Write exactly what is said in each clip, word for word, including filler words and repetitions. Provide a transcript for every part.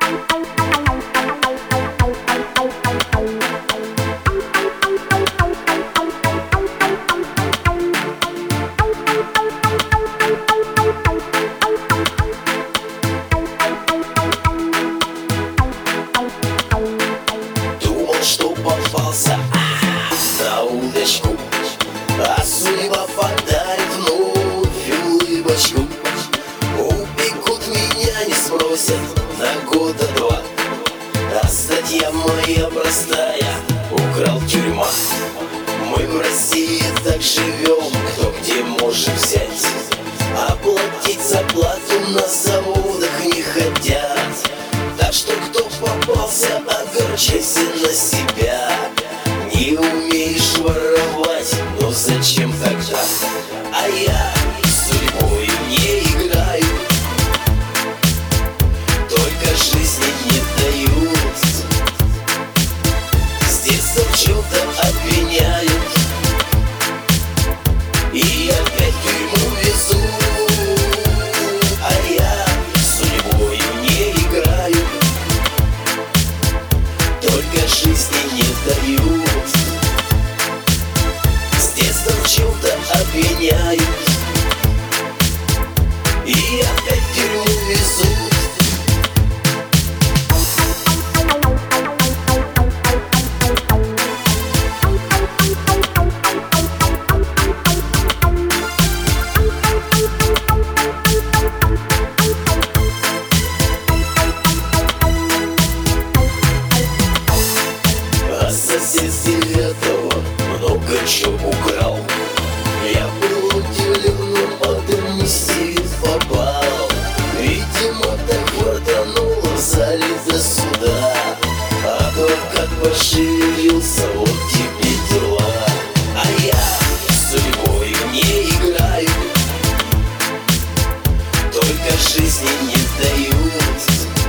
Что попался на удочку, а судьба подарит вновь улыбочку. Упекут меня, не спросят на года два, а статья моя простая: украл тюрьма. Мы в России так живем, кто где может взять, оплатить зарплату на заводах не хотят. Так что кто попался, огорчайся на себя. Не умеешь воровать, но зачем тогда? А я с судьбою не играю, только жизни не дают. С детства в чем-то обвиняют и опять в тюрьму везут. А я с судьбою не играю, только жизни не дают. С детства в чем-то обвиняют и опять в тюрьму везут. Сосед с девятого много чего украл. Я был удивлен, но под амнистию попал. Видимо, так хватануло в зале до суда. Адвокат пошевелился, вот тебе дела. А я с судьбой не играю, только жизни не дают.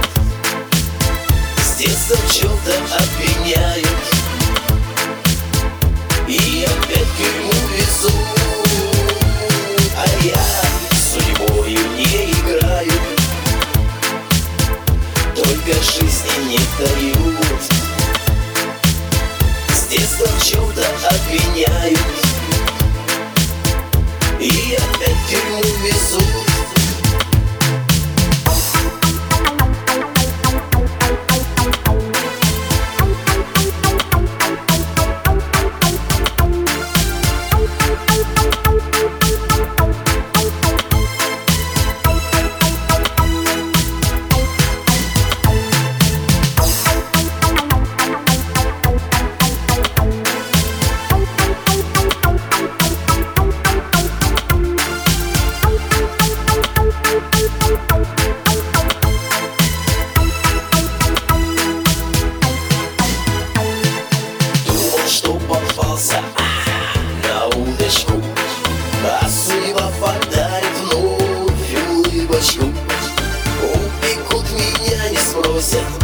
С детства в чем-то обвиняют и опять в тюрьму везут. А я с судьбою не играю, только жизни не дают. С детства в чем-то обвиняют и опять в тюрьму везут. Попался на удочку, а судьба подарит вновь улыбочку. Упекут меня, не спросят